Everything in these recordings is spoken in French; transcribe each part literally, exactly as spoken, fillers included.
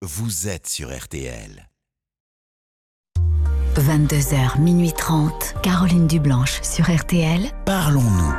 vous êtes sur R T L. vingt-deux heures, minuit trente, Caroline Dublanche sur R T L. Parlons-nous.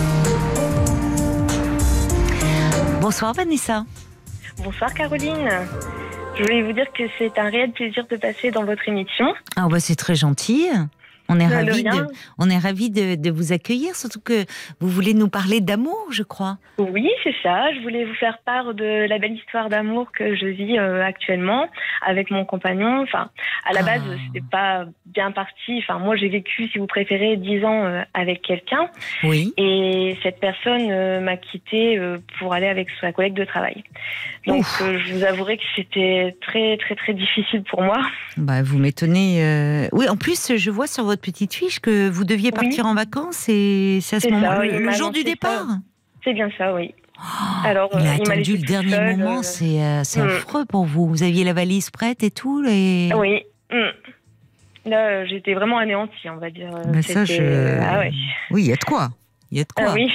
Bonsoir Vanessa. Bonsoir Caroline. Je voulais vous dire que c'est un réel plaisir de passer dans votre émission. Ah bah c'est très gentil. On est De ravis rien. de, on est ravis de, de vous accueillir, surtout que vous voulez nous parler d'amour, je crois. Oui, c'est ça. Je voulais vous faire part de la belle histoire d'amour que je vis euh, actuellement avec mon compagnon. Enfin, à la Ah. base, c'était pas bien parti. Enfin, moi, j'ai vécu, si vous préférez, dix ans euh, avec quelqu'un. Oui. Et cette personne euh, m'a quittée euh, pour aller avec sa collègue de travail. Donc, euh, je vous avouerai que c'était très, très, très difficile pour moi. Bah vous m'étonnez. euh, Oui, en plus je vois sur votre petite fiche que vous deviez partir Oui. en vacances et c'est à ce C'est ça, moment, il le, le m'a jour du annoncé départ. ça. C'est bien ça, oui. Oh, Alors, il euh, a il m'a attendu laissé le toute dernier seule, moment, euh, c'est euh, c'est mm. affreux pour vous. Vous aviez la valise prête et tout et... Oui. Mm. Là, euh, j'étais vraiment anéantie, on va dire. Mais ça, C'était- je... Ah ouais. Oui, il y a de quoi. Il y a de quoi. Ah oui.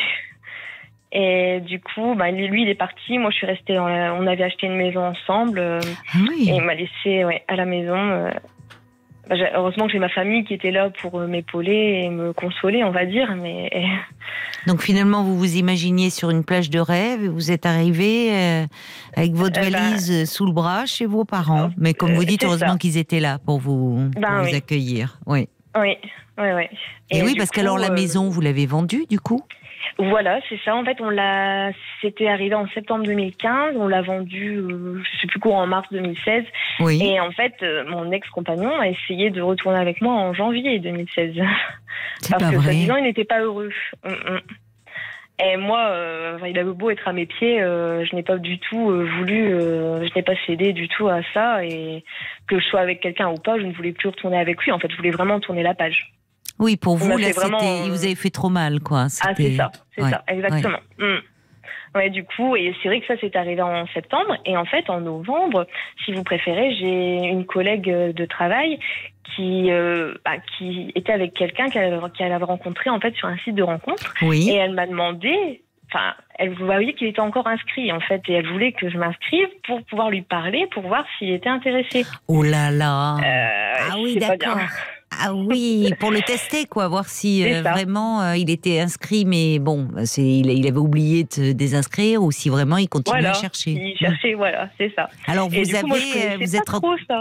Et du coup, bah, lui, il est parti. Moi, je suis restée dans la... On avait acheté une maison ensemble. euh, Ah oui. Et il m'a laissée ouais, à la maison. euh. Bah, j'ai- heureusement que j'ai ma famille qui était là pour euh, m'épauler et me consoler, on va dire. Mais Donc finalement, vous vous imaginiez sur une plage de rêve et vous êtes arrivé euh, avec votre Euh, valise euh, sous le bras chez vos parents. Mais comme vous dites, c'est heureusement ça. qu'ils étaient là pour vous, pour Ben vous oui. accueillir. Oui. oui, oui, oui. Et, oui, du parce coup, qu'alors la euh, maison, vous l'avez vendue du coup. Voilà, c'est ça. En fait, on l'a. C'était arrivé en septembre deux mille quinze. On l'a vendu, euh, je sais plus quoi, en mars deux mille seize. Oui. Et en fait, euh, mon ex-compagnon a essayé de retourner avec moi en janvier deux mille seize. C'est Parce pas que vrai. soi-disant, il n'était pas heureux. Mm, mm. Et moi, euh, enfin, il avait beau être à mes pieds, euh, je n'ai pas du tout euh, voulu, euh, je n'ai pas cédé du tout à ça. Et que je sois avec quelqu'un ou pas, je ne voulais plus retourner avec lui. En fait, je voulais vraiment tourner la page. Oui, pour Il vous, m'a là, fait vraiment, c'était, il vous avait fait trop mal, quoi. Ah, c'est C'était- ça, c'est Ouais, ça, exactement. Mm. Ouais, du coup, et c'est vrai que ça, c'est arrivé en septembre. Et en fait, en novembre, si vous préférez, j'ai une collègue de travail qui, euh, bah, qui était avec quelqu'un qu'elle avait, qu'elle avait rencontré en fait sur un site de rencontre. Oui. Et elle m'a demandé, enfin, elle voyait qu'il était encore inscrit en fait, et elle voulait que je m'inscrive pour pouvoir lui parler, pour voir s'il était intéressé. Oh là là. Euh, Ah oui, c'est pas d'accord. bien. Ah oui, pour le tester, quoi, voir si C'est euh, ça. vraiment euh, il était inscrit, mais bon, c'est, il, il avait oublié de se désinscrire, ou si vraiment il continuait Voilà, à chercher. il cherchait, voilà, c'est ça. Alors Et vous du coup, avez, moi, je euh, connaissais vous pas êtes, trop ça.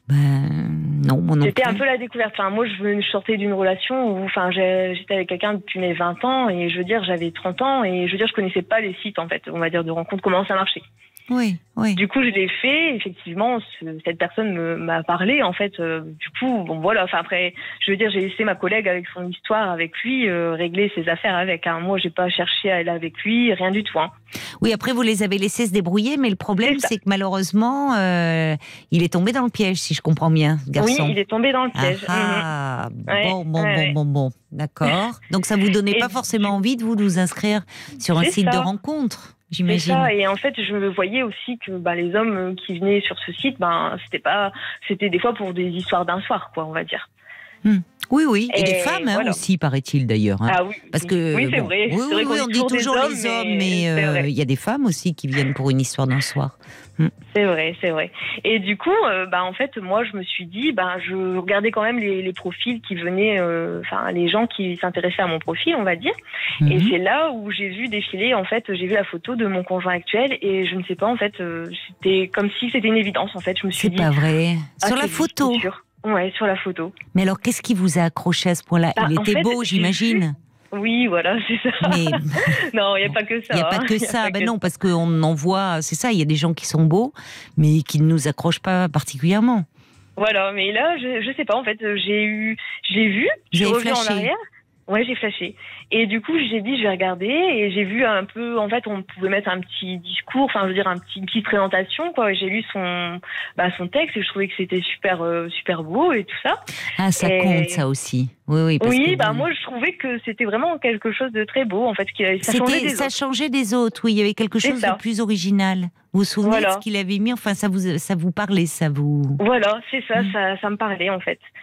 ben non, moi non C'était plus. un peu la découverte. Enfin, moi, je venais- je sortais d'une relation où, enfin, j'ai- j'étais avec quelqu'un depuis mes vingt ans, et je veux dire, j'avais trente ans, et je veux dire, je connaissais pas les sites, en fait, on va dire, de rencontres, comment ça marchait. Oui, oui. Du coup, je l'ai fait. Effectivement, ce- cette personne me- m'a parlé. En fait, euh, du coup, bon voilà. Enfin après, je veux dire, j'ai laissé ma collègue avec son histoire avec lui euh, régler ses affaires avec. Hein. Moi, j'ai pas cherché à aller avec lui, rien du tout. Hein. Oui, après vous les avez laissés se débrouiller, mais le problème C'est ça. c'est que malheureusement, euh, il est tombé dans le piège, si je comprends bien, ce garçon. Oui, il est tombé dans le piège. Ah, Mhm. ah, Ouais, bon, bon, ouais, bon, ouais. bon, bon, d'accord. Donc ça vous donnait Et pas forcément envie de vous nous inscrire sur un C'est site ça. de rencontre, C'est j'imagine. ça. Et en fait, je me voyais aussi que bah, les hommes euh, qui venaient sur ce site, ben c'était pas, c'était des fois pour des histoires d'un soir, quoi, on va dire. Hmm. Oui, oui, et, Et des femmes hein, voilà. aussi, paraît-il d'ailleurs. hein. Ah oui. Parce que oui, c'est bon, vrai. Oui, C'est vrai oui, qu'on oui, dit on dit toujours des toujours hommes, les hommes, mais mais c'est euh, vrai. il y a des femmes aussi qui viennent pour une histoire d'un soir. C'est vrai, c'est vrai. Et du coup, euh, bah en fait, moi, je me suis dit, bah je regardais quand même les, les profils qui venaient, euh, enfin les gens qui s'intéressaient à mon profil, on va dire. Mhm. Et c'est là où j'ai vu défiler, en fait, j'ai vu la photo de mon conjoint actuel, et je ne sais pas, en fait, euh, c'était comme si c'était une évidence, en fait. Je me suis C'est dit. pas vrai. ah, Sur la c'est photo. c'est sûr. Ouais, sur la photo. Mais alors, qu'est-ce qui vous a accroché à ce point-là Bah, Il en était fait, beau, j'ai j'imagine. Oui, voilà, c'est ça. Mais Non, il n'y a pas que ça. il n'y a pas hein. que Y a ça. pas Ben que non, parce qu'on en voit, c'est ça, il y a des gens qui sont beaux, mais qui ne nous accrochent pas particulièrement. Voilà, mais là, je, je sais pas, en fait, euh, j'ai eu, j'ai vu, Vous j'ai avez revenu en flashé. arrière. Ouais, j'ai flashé. Et du coup, j'ai dit, je vais regarder, et j'ai vu un peu, en fait, on pouvait mettre un petit discours, enfin, je veux dire, un petit, une petite présentation, quoi. J'ai lu son, bah, son texte, et je trouvais que c'était super, euh, super beau et tout ça. Ah, ça Et- compte, ça aussi. Oui, oui. Parce Oui, que bah, bon, moi, je trouvais que c'était vraiment quelque chose de très beau, en fait, qu'il ça changeait C'était, des ça autres. changeait des autres, oui. Il y avait quelque C'est chose ça. de plus original. Vous vous souvenez Voilà. de ce qu'il avait mis Enfin, ça vous, ça vous parlait, ça vous. Voilà, c'est ça, Mm. ça, ça me parlait, en fait.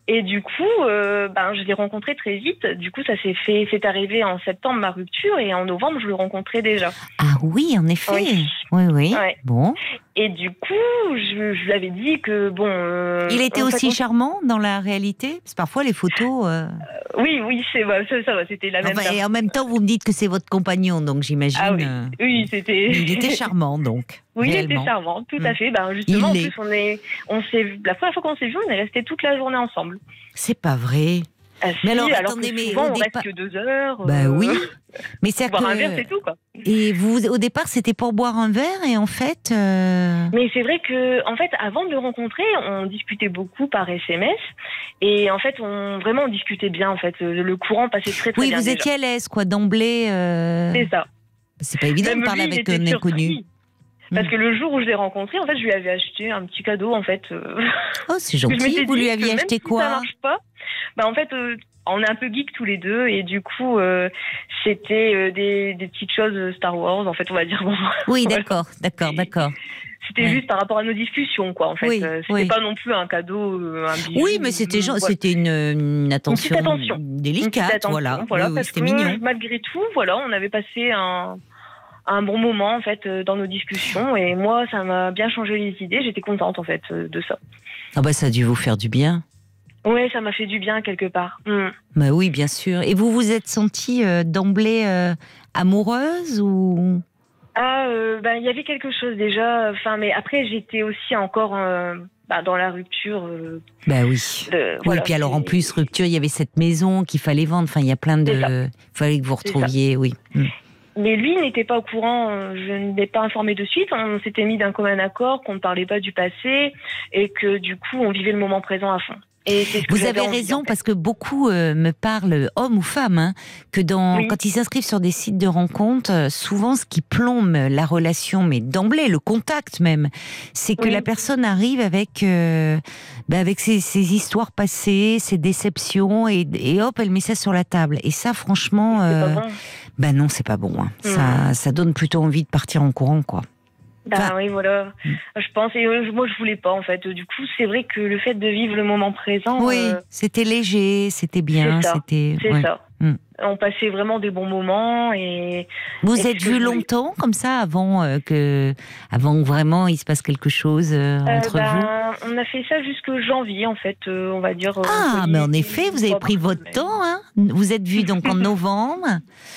Et du coup, euh, ben, je l'ai rencontré très vite. Du coup, ça s'est fait, c'est arrivé en septembre, ma rupture, et en novembre, je le rencontrais déjà. Ah oui, en effet. Oui. Oui, oui. Ouais. Bon. Et du coup, je, je lui avais dit que, bon... euh, Il était en aussi fait, on- charmant dans la réalité? Parce que parfois, les photos... euh, Oui, oui, c'est bah, ça, ça va, c'était la même enfin, personne. et en même temps, vous me dites que c'est votre compagnon, donc j'imagine... Ah oui, euh, oui, c'était... Il était charmant, donc. Oui, il réellement. était charmant, tout Mm. à fait. Ben, justement, Il en l'est. plus, on est, on s'est, la première fois qu'on s'est vu, on est resté toute la journée ensemble. C'est pas vrai. Ah, Mais si, alors, alors attendez, que mais souvent, au on départ- reste que deux heures. Bah euh, oui. Mais c'est boire un verre, que... c'est tout, quoi. Et vous, au départ, c'était pour boire un verre, et en fait... euh, Mais c'est vrai que, en fait, avant de le rencontrer, on discutait beaucoup par S M S. Et en fait, on, vraiment, on discutait bien, en fait. Le courant passait très, très Oui, bien. vous déjà. étiez à l'aise, quoi, d'emblée. euh, C'est ça. C'est pas évident Même de parler lui, il avec était un inconnu. surpris. Parce Mm. que le jour où je l'ai rencontré, en fait, je lui avais acheté un petit cadeau, en fait. euh, Oh, c'est je gentil. m'étais Vous dit lui que aviez même acheté si ça quoi? marche pas, bah en fait, euh, on est un peu geeks tous les deux, et du coup, euh, c'était euh, des, des petites choses Star Wars, en fait, on va dire. Bon, Oui, voilà. d'accord, d'accord, d'accord. C'était Ouais. juste par rapport à nos discussions, quoi, en fait. Oui, Euh, c'était oui. pas non plus un cadeau, euh, un bijou. Oui, mais c'était gen- voilà. c'était une, une attention, petite attention. délicate, Une petite attention, voilà. voilà, oui, oui, parce c'était que mignon. malgré tout, voilà, on avait passé un, un bon moment, en fait, euh, dans nos discussions, et moi, ça m'a bien changé les idées. J'étais contente, en fait, euh, de ça. Ah bah ça a dû vous faire du bien. Ouais, ça m'a fait du bien quelque part. Mm. Bah oui, bien sûr. Et vous vous êtes sentie euh, d'emblée euh, amoureuse ou Ah, euh, bah, il y avait quelque chose déjà. Enfin, mais après, j'étais aussi encore euh, bah, dans la rupture. euh, Bah oui. de, Oui, voilà, puis alors en c'est- plus rupture, il y avait cette maison qu'il fallait vendre. Enfin, il y a plein C'est ça. de. Il fallait que vous C'est ça. retrouviez, oui. Mm. Mais lui n'était pas au courant. euh, Je ne l'ai pas informé de suite. On s'était mis d'un commun accord qu'on ne parlait pas du passé et que du coup, on vivait le moment présent à fond. Et c'est ce que Vous j'avais avez envie, raison en fait. parce que beaucoup euh, me parlent, hommes ou femmes, hein, que dans, Oui. quand ils s'inscrivent sur des sites de rencontres, euh, souvent ce qui plombe la relation, mais d'emblée le contact même, c'est que Oui. la personne arrive avec, euh, ben avec ses, ses histoires passées, ses déceptions, et, et hop, elle met ça sur la table. Et ça, franchement, C'est euh, pas bon. ben non, c'est pas bon. Hein. Mm. Ça, ça donne plutôt envie de partir en courant, quoi. Bah Enfin, oui, voilà. Mm. Je pense. Et euh, moi, je voulais pas, en fait. Du coup, c'est vrai que le fait de vivre le moment présent. Oui, euh, c'était léger, c'était bien, c'est ça. c'était. C'est ouais. ça. Mm. On passait vraiment des bons moments et Vous Et êtes ce que vu je voulais- longtemps comme ça avant euh, que, avant que vraiment il se passe quelque chose euh, euh, entre vous? ben, on a fait ça jusqu'au janvier en fait, euh, on va dire. euh, Ah, on mais en dit effet, vous une avez fois pris par votre semaine. temps. Hein, vous êtes vus donc en novembre.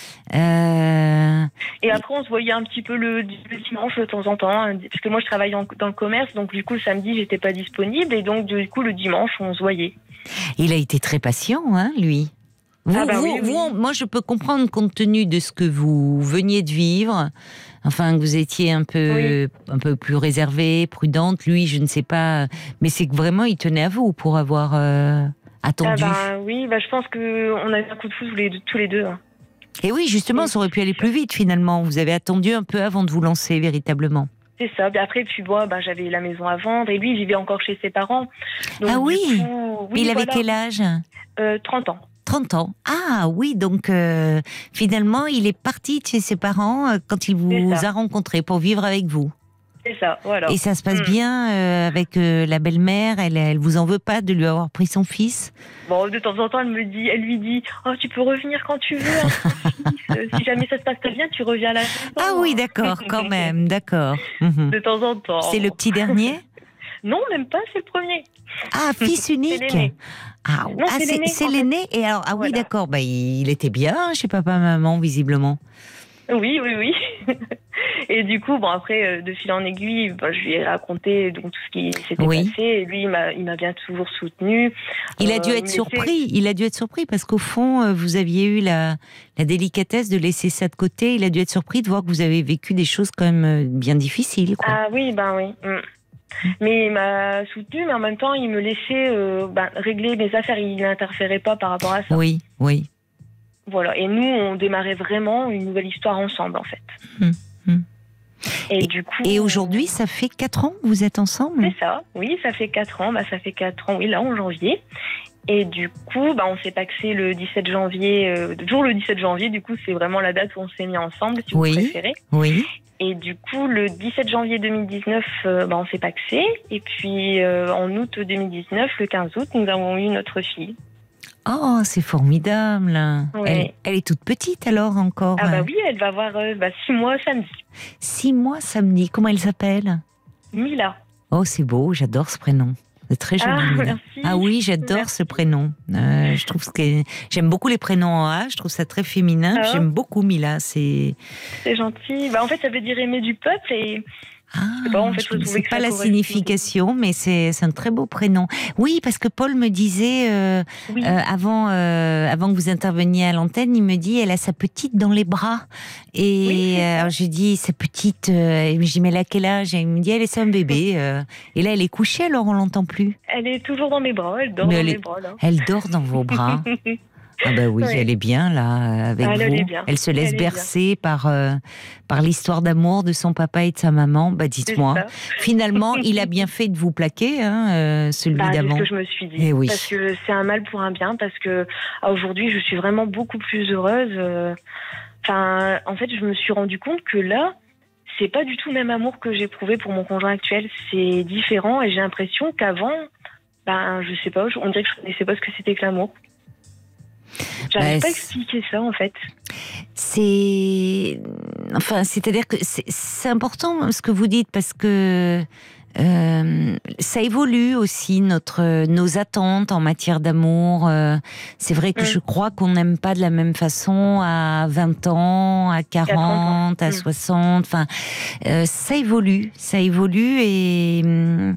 Euh, Et après, on se voyait un petit peu le, le dimanche de temps en temps, hein, parce que moi, je travaille en- dans le commerce, donc du coup, le samedi, j'étais pas disponible, et donc du coup, le dimanche, on se voyait. il a été très patient, hein, lui. Vous, Ah bah vous- oui, oui. vous, moi, je peux comprendre compte tenu de ce que vous veniez de vivre, enfin que vous étiez un peu, un peu plus réservée, prudente. Lui, je ne sais pas, mais c'est que vraiment, il tenait à vous pour avoir euh, Ah attendu. bah oui, bah, je pense que on a eu un coup de foudre tous les deux. Tous les deux hein. Et oui, justement, ça aurait pu aller plus vite finalement. Vous avez attendu un peu avant de vous lancer véritablement. C'est ça. Puis après, puis moi, bah, j'avais la maison à vendre, et lui, il vivait encore chez ses parents. Donc, Ah du oui. coup, oui, il avait voilà. quel âge? Euh, trente ans. trente ans. Ah oui, donc euh, finalement, il est parti de chez ses parents euh, quand il vous C'est ça. a rencontré pour vivre avec vous. C'est ça, voilà. Et ça se passe Mm. bien euh, avec euh, la belle-mère. Elle, elle vous en veut pas de lui avoir pris son fils? Bon, de temps en temps, elle me dit, elle lui dit, oh, tu peux revenir quand tu veux. Hein, ton fils. Euh, si jamais ça se passe pas bien, tu reviens à la maison. Ah oui, d'accord, quand même, d'accord. Mhm. De temps en temps. C'est le petit dernier? Non, même pas, c'est le premier. Ah, fils unique. l'aîné. Ah, Non, ah, c'est c'est l'aîné, c'est en fait. l'aîné. Et alors, ah oui, Voilà. d'accord. Bah, il était bien chez papa, maman, visiblement. Oui, oui, oui. Et du coup, bon, après, euh, de fil en aiguille, ben, je lui ai raconté donc, tout ce qui s'était Oui. passé. Et lui, il m'a, il m'a bien toujours soutenu. Il a Euh, dû être mais surpris. Il a dû être surpris parce qu'au fond, euh, vous aviez eu la, la délicatesse de laisser ça de côté. Il a dû être surpris de voir que vous avez vécu des choses quand même euh, bien difficiles, c'est- quoi. Ah oui, ben oui. Mm. Mais il m'a soutenu, mais en même temps, il me laissait euh, ben, régler mes affaires. Il n'interférait pas par rapport à ça. Oui, oui. Voilà. Et nous, on démarrait vraiment une nouvelle histoire ensemble, en fait. Hum, hum. Et, du coup. Et aujourd'hui, ça fait quatre ans que vous êtes ensemble? C'est ça, oui, ça fait quatre ans. Bah, ça fait quatre ans, oui, là, en janvier. Et du coup, bah, on s'est paxé le dix-sept janvier, euh, toujours le dix-sept janvier, du coup, c'est vraiment la date où on s'est mis ensemble, si Oui. vous préférez. Oui. Et du coup, le dix-sept janvier deux mille dix-neuf, euh, bah, on s'est pacsé. Et puis, euh, en août deux mille dix-neuf, le quinze août, nous avons eu notre fille. Oh, c'est formidable. Oui. Elle, elle est toute petite alors encore. Ah bah oui, elle va avoir euh, bah, six mois samedi. Six mois samedi. Comment elle s'appelle? Mila. Oh, c'est beau, j'adore ce prénom. C'est très joli. Ah, Mila. merci. Ah oui, j'adore Merci. ce prénom. Euh, je trouve que j'aime beaucoup les prénoms en A. Je trouve ça très féminin. Ah. J'aime beaucoup Mila. C'est C'est gentil. Bah, en fait, ça veut dire aimer du peuple et ah, sais pas, en fait, je je ne trouvais sais que pas ça la correspond. signification, mais c'est c'est un très beau prénom. Oui, parce que Paul me disait euh, oui. euh, avant euh, avant que vous interveniez à l'antenne, il me dit elle a sa petite dans les bras. Et Oui, c'est euh, ça. alors j'ai dit sa petite. Euh, et je dis mais elle a quel âge? Et il me dit elle est un bébé. euh. Et là elle est couchée alors on l'entend plus. Elle est toujours dans mes bras, elle dort Mais dans elle mes est- bras là. Elle dort dans vos bras. Ah bah oui, Oui. elle est bien là avec Elle, vous. elle est bien. Elle se laisse Elle est bien. bercer par euh, par l'histoire d'amour de son papa et de sa maman. Bah C'est dites-moi. ça. Finalement, il a bien fait de vous plaquer, hein, euh, celui Bah, c'est ce d'avant. que je me suis dit. Eh oui. Parce que c'est un mal pour un bien, parce que ah, aujourd'hui, je suis vraiment beaucoup plus heureuse. euh. Enfin, en fait, je me suis rendu compte que là, c'est pas du tout le même amour que j'éprouvais pour mon conjoint actuel. C'est différent et j'ai l'impression qu'avant, ben, je sais pas, on dirait que je connaissais pas ce que c'était que l'amour. J'arrive Bah, pas à c'est- expliquer ça, en fait. C'est, enfin, c'est-à-dire que c'est, c'est important ce que vous dites parce que euh, ça évolue aussi notre nos attentes en matière d'amour. Euh, c'est vrai que Mm. je crois qu'on n'aime pas de la même façon à vingt ans, à quarante, à Mm. soixante. Enfin, euh, ça évolue, ça évolue et. hum,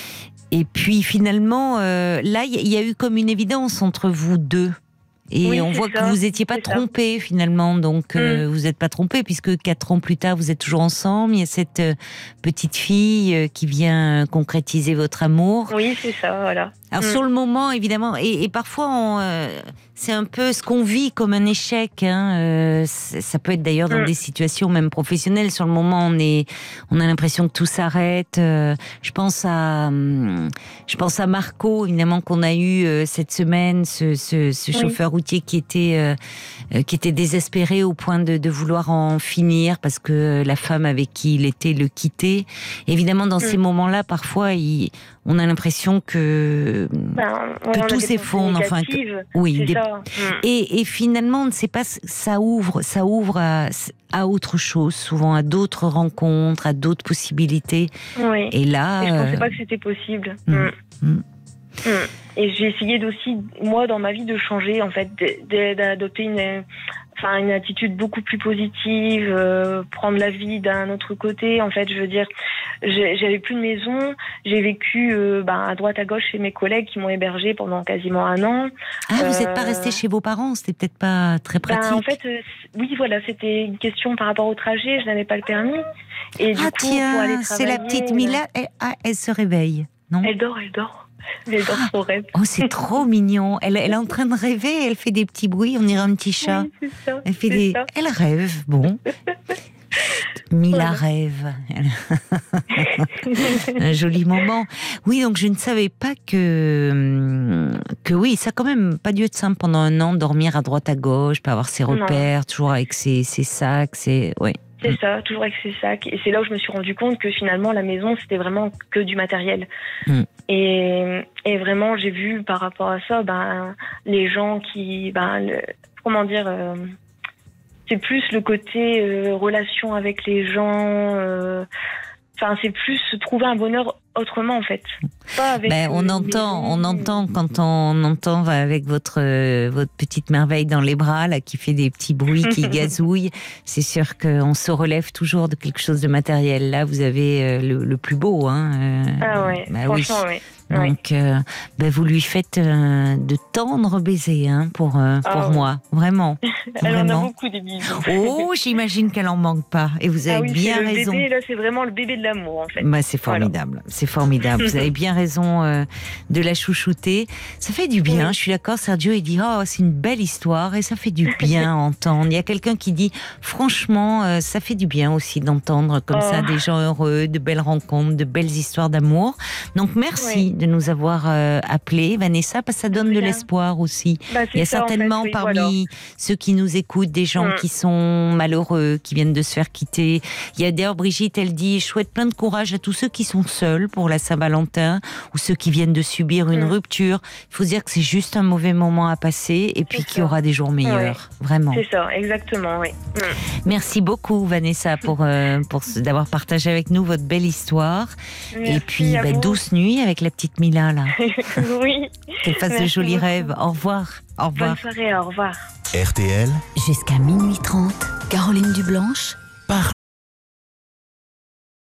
Et puis finalement, euh, là, il y, y a eu comme une évidence entre vous deux. Et Oui, on c'est voit ça, que vous n'étiez pas c'est ça. trompés finalement. Donc, euh, vous n'êtes pas trompés puisque quatre ans plus tard, vous êtes toujours ensemble. Il y a cette euh, petite fille euh, qui vient concrétiser votre amour. Oui, c'est ça, voilà. Alors Mm. sur le moment, évidemment, et, et parfois, on, euh, c'est un peu ce qu'on vit comme un échec. Hein, euh, c'est- ça peut être d'ailleurs dans Mm. des situations même professionnelles. Sur le moment, on est, on a l'impression que tout s'arrête. Euh, je pense à, hum, je pense à Marco, évidemment qu'on a eu euh, cette semaine, ce, ce, ce Oui. chauffeur routier qui était, euh, euh, qui était désespéré au point de, de vouloir en finir parce que la femme avec qui il était le quittait. Évidemment, dans Mm. ces moments-là, parfois, il, on a l'impression que Ben, que on a tout des s'effondre, pensées enfin, que- négatives, oui, c'est des- ça. Mm. et, et finalement, on ne sait pas, ça ouvre, ça ouvre à, à autre chose, souvent à d'autres rencontres, à d'autres possibilités. Oui. Et là, Et je pensais euh, pas que c'était possible. Mm. Mm. Mm. Mm. Et j'ai essayé d'aussi, moi, dans ma vie, de changer, en fait, de- de- d'adopter une, enfin, une attitude beaucoup plus positive, euh, prendre la vie d'un autre côté. En fait, je veux dire, j'ai- j'avais plus de maison, j'ai vécu euh, ben, à droite à gauche chez mes collègues qui m'ont hébergée pendant quasiment un an. ah, vous n'êtes pas euh, resté chez vos parents, c'était peut-être pas très Ben, pratique. en fait, euh, c- oui, voilà, c'était une question par rapport au trajet, je n'avais pas le permis. Et du ah coup, pour aller tiens, c'est la travailler, petite Mila, elle, ah, elle se réveille, non? Elle dort, elle dort. Elle dort son rêve. Oh, c'est trop mignon. Elle, elle est en train de rêver, elle fait des petits bruits, on dirait un petit chat. Oui, c'est ça. Elle fait c'est des, ça. elle rêve, bon. Mila Voilà. rêve. Un joli moment. Oui, donc je ne savais pas que que oui, ça a quand même pas dû être simple pendant un an, dormir à droite à gauche, pas avoir ses Non. repères, toujours avec ses, ses sacs, ses oui. C'est ça, toujours avec ses sacs. Et c'est là où je me suis rendu compte que finalement, la maison, c'était vraiment que du matériel. Mm. Et, et vraiment, j'ai vu par rapport à ça, ben, les gens qui. Ben, le- comment dire euh, c'est plus le côté euh, relation avec les gens. euh, Enfin, c'est plus trouver un bonheur autrement, en fait. Pas avec. Ben, on euh, entend, les on gens. entend quand on entend va, avec votre euh, votre petite merveille dans les bras là qui fait des petits bruits, qui gazouille. C'est sûr qu'on se relève toujours de quelque chose de matériel. Là, vous avez euh, le, le plus beau, hein. euh, Ah ouais, bah oui. franchement, ouais. Ouais. Donc, euh, ben, vous lui faites euh, de tendres baisers hein, pour, euh, Ah pour ouais. moi, vraiment. Elle en a vraiment. beaucoup des bisous. Oh, j'imagine qu'elle en manque pas. Et vous avez Ah oui, bien c'est le raison. bébé, là, c'est vraiment le bébé de l'amour, en fait. Bah, c'est formidable, c'est formidable. Vous avez bien raison euh, de la chouchouter. Ça fait du bien. Oui. Je suis d'accord. Sergio, il dit oh c'est une belle histoire et ça fait du bien à entendre. Il y a quelqu'un qui dit franchement euh, ça fait du bien aussi d'entendre comme Oh. ça des gens heureux, de belles rencontres, de belles histoires d'amour. Donc merci Oui. de nous avoir euh, appelés, Vanessa, parce que ça donne de Bien. l'espoir aussi. Bah, Il y a c'est ça, en fait, certainement oui, parmi voilà. ceux qui nous écoutent des gens Mm. qui sont malheureux, qui viennent de se faire quitter. Il y a d'ailleurs Brigitte, elle dit, je souhaite plein de courage à tous ceux qui sont seuls pour la Saint-Valentin ou ceux qui viennent de subir une Mm. rupture. Il faut se dire que c'est juste un mauvais moment à passer et puis C'est qu'il y ça. aura des jours meilleurs. Vraiment. C'est ça, exactement, oui. Mm. Merci beaucoup Vanessa pour, euh, pour ce- d'avoir partagé avec nous votre belle histoire. Merci et puis à bah, vous. douce nuit avec la petite Mila là. Oui. Qu'elle fasse de Merci jolis beaucoup. rêves. Au revoir. Au revoir. Bonne soirée, au revoir. R T L, Jusqu'à minuit trente, Caroline Dublanche